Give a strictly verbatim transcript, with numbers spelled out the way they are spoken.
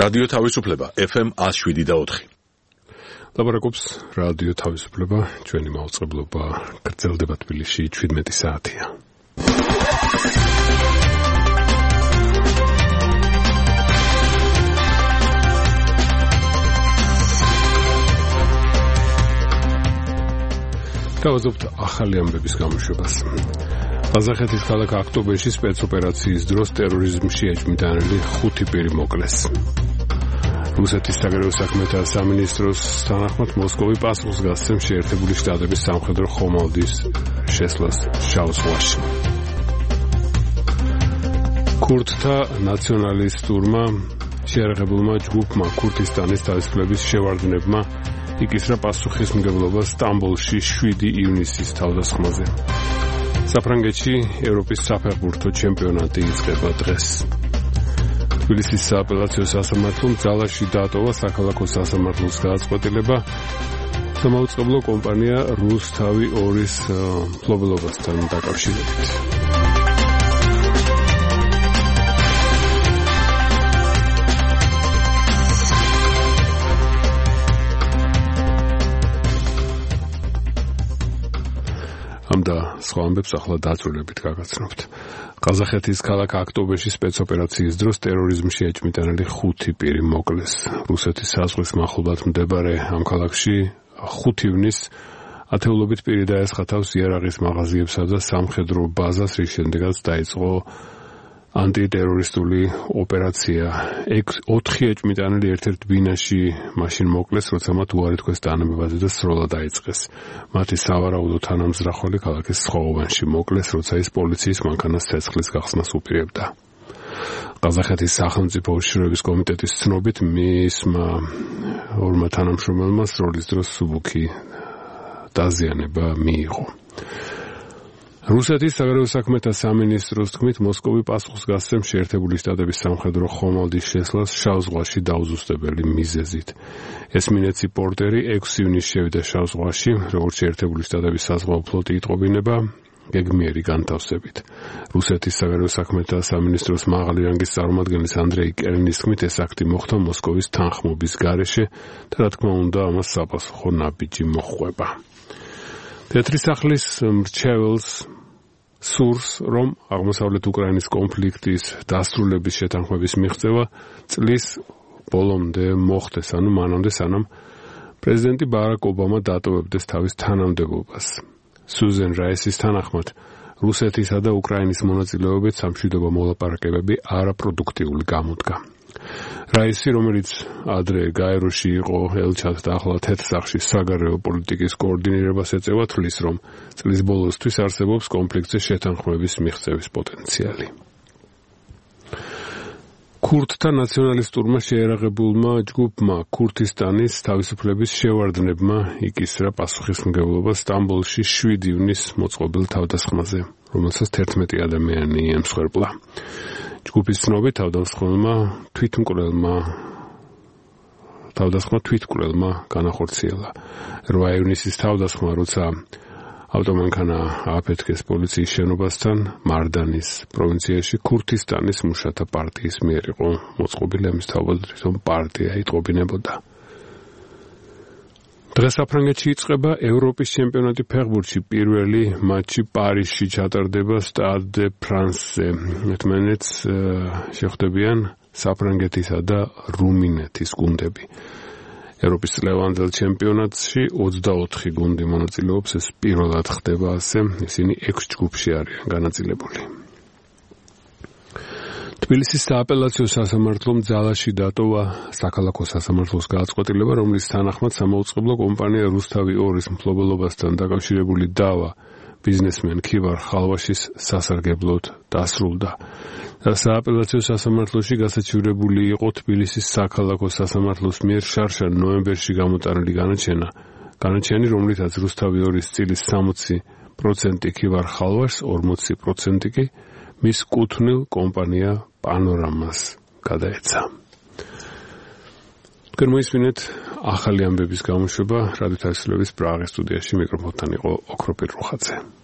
რადიო თავისუფლება ეფ ემ one oh seven და four. ლაბორაკობს რადიო თავისუფლება, ჩვენი მაუწყებლობა გრძელდება თბილისში seventeen საათია. გავაზობთ ახალი ამბების გამოშვებას. ყაზახეთის ქალაქ ოქტომბერში სპეცოპერაციის დროს ტერორიზმში ეჭვმიტანილი ხუთი პირი მოკლეს. რუსეთის საგარეო საქმეთა სამინისტროს თანახმად მოსკოვი პასუხს გასცემს შეერთებული შტატების სამხედრო ხომალდის შესვლას შავ ზღვაში. ქურთთა ნაციონალისტურმა შეიარაღებულმა ჯგუფმა ქურთისტანის თავისუფლების შევარდნებმა იკისრა პასუხისმგებლობა სტამბოლში seven ივნისის თავდასხმაზე. საფრანგეთში ევროპის საფეხბურთო ჩემპიონატი იწყება დღეს. თბილისის სააპელაციო სასამართლომ ძალაში დაატოვა საქალაქო სასამართლოს გადაწყვეტილება სამაუწყებლო კომპანია რუსთავი ორის მფლობელობასთან დაკავშირებით. ამდა სხვა ამბებს ახლა დაწვრილებით გაგაცნობთ. ყაზახეთის ქალაქ ოქტომბერში სპეცოპერაციის დროს ტერორიზმში ეჭვმიტანილი ხუთი პირი მოკლეს. რუსეთის საზღვრის მახლობლად მდებარე ამ ქალაქში ხუთი ივნისს ათეულობით პირი დაესხა თავს იარაღის მაღაზიებსა და სამხედრო ბაზას, რის შემდეგაც დაიწყო ანტიტერორისტული ოპერაცია. ოთხი ეჭვმიტანილი ერთ-ერთ ბინაში მაშინ მოკლეს, როცა მათ უარი თქვეს დანამებაზე და სროლა დაიწყეს. მათი სავარაუდო თანამზრახველი ქალაქის სხვაობანში მოკლეს, როცა ის პოლიციის მანქანას ცეცხლის გახსნას უპირებდა. ყაზახეთის სახელმწიფო უშიშროების კომიტეტის ცნობით მისმა ორმა თანამშრომელმა სროლის დროს სუბუქი დაზიანება მიიღო. რუსეთის საგარეო საქმეთა სამინისტროს თქმით, მოსკოვი პასუხს გასცემს შეერთებული შტატების სამხედრო ხომალდის შესვლას შავ ზღვაში დაუზუსტებელი მიზეზით. ესმინეცი პორტერი ექვსი ივნისს შევიდა შავ ზღვაში, როგორც შეერთებული შტატების საზღვაო ფლოტი იტყობინება გეგმიერი განთავსებით. რუსეთის საგარეო საქმეთა სამინისტროს მაღალი რანგის წარმომადგენლის ანდრეი კერინის თქმით, ეს აქტი მოხდა მოსკოვის თანხმობის გარეშე და რა თქმა უნდა, ამას საპასუხო ნაბიჯი მოჰყვება. თეთრი სახლის მრჩეველს სურს, რომ აღმოსავლეთ უკრაინის კონფლიქტის დასრულების შეთანხმების მიღწევა წლის ბოლომდე მოხდეს, ანუ მანამდე სანამ პრეზიდენტი ბარაკ ობამა დატოვებდეს თავის თანამდებობას. სუზენ რაისის თანახმად, რუსეთისა და უკრაინის მონაწილეობით სამშვიდობო მოლაპარაკებები არაპროდუქტიული გამოდგა. რაისი, რომელიც ადრე გაეროში იყო ელჩად და ახლა თეთრ სახლში საგარეო პოლიტიკის კოორდინირებას ეწევა, თვლის, რომ წლის ბოლოსთვის არსებობს კონფლიქტზე შეთანხმების მიღწევის პოტენციალი. ქურთთა ნაციონალისტურმა შეიარაღებულმა ჯგუფმა ქურთისტანის თავისუფლების შევარდნებმა იკისრა პასუხისმგებლობა სტამბოლში seven ივნისს მოწყობილ თავდასხმაზე, რომელსაც თერთმეტი ადამიანი ემსხვერპლა. ჯგუფის ცნობით თავდასხმელმა თვითმკვლელმა თავდასხმა თვითმკვლელმა განახორციელა. რვა ივნისის თავდასხმა, როცა ავტომანქანა ააფეთქეს პოლიციის შენობასთან მარდანის პროვინციაში, ქურთისტანის მუშათა პარტიის მიერ იყო მოწყობილი, ამის თავად თვითონ პარტია იტყობინებოდა. დღეს საფრანგეთში იწყება ევროპის ჩემპიონატი ფეხბურთში. პირველი მატჩი პარიზში ჩატარდება სტად დე ფრანსზე. ერთმანეთს შეხვდებიან საფრანგეთისა და რუმინეთის გუნდები. ევროპის წლევანდელ ჩემპიონატში ოცდაოთხი გუნდი მონაწილეობს, ეს პირველად ხდება ასე, ისინი ექვს ჯგუფში არიან განაწილებული. თბილისის სააპელაციო სასამართლომ ძალაში დატოვა საქალაქო სასამართლოს გადაწყვეტილება, რომლის თანახმად სამაუწყებლო კომპანია რუსთავი ორის მფლობელობასთან დაკავშირებული დავა ბიზნესმენ ქივარ ხალვაშის სასარგებლოდ დასრულდა. სააპელაციო სასამართლოში გასაჩივრებული იყო თბილისის საქალაქო სასამართლოს მიერ შარშან ნოემბერში გამოტანილი განაჩენა, განაჩენი, რომლითაც რუსთავი ორის წილის სამოცი პროცენტი ქივარ ხალვაშს, ორმოცი პროცენტი კი მის კუთვნილ კომპანია პანორამას გადაეცა. თქვენ მოისმინეთ ახალი ამბების გამოშვება რადიო თავისუფლების პრაღის სტუდიაში, მიკროფონთან იყო ოქროპირ რუხაძე.